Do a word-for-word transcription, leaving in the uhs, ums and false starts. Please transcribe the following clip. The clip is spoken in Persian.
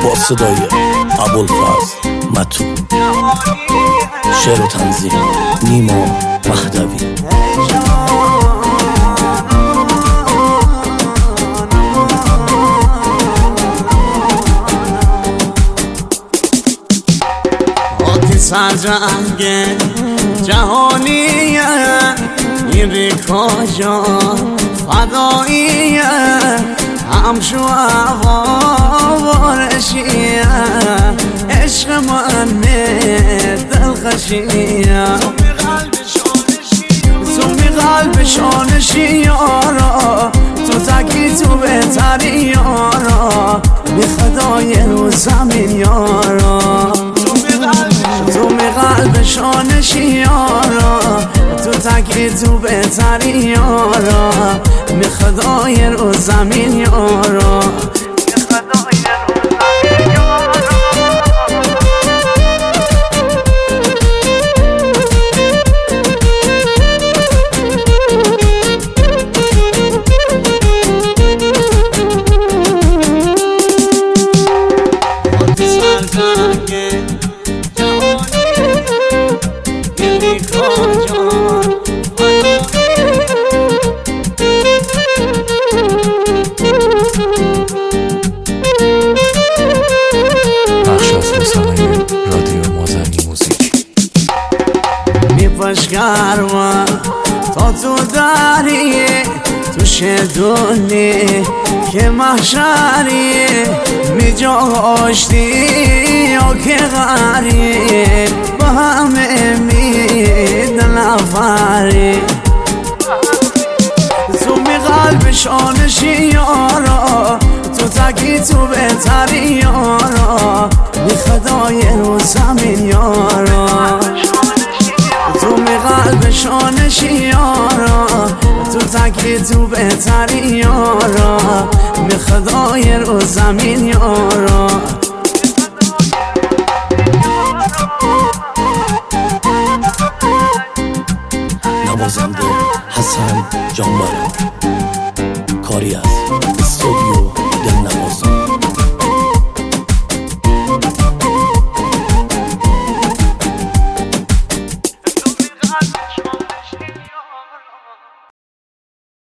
با صدای ابوالفضل متو، شعر و تنظیم نیما مهدوی. سرجنگ جهانیه این ریکا جان فداییه، همشو وارشیه، عشق من دلخشیه، تو می قلب شانشی یارا، تو تکی تو بهتری یارا، بی خدای رو زمین یارا، تو می قلب شانشی یارا، تو تکی تو بهتری یارا، می خدای رو زمین یارا. گرما تا تو داری تو شدونی که محشری می جا آشتی یا که غری با همه مید نفری، تو می قلب شانشی یارا، تو تکی تو بهتری یارا، بی خدای رو زمین یارا، تو می قلب شانشی یارا، تو تکی تو بهتری یارا، می خدای رو زمین یارا. نوازنده حسن جانبرا، کاری از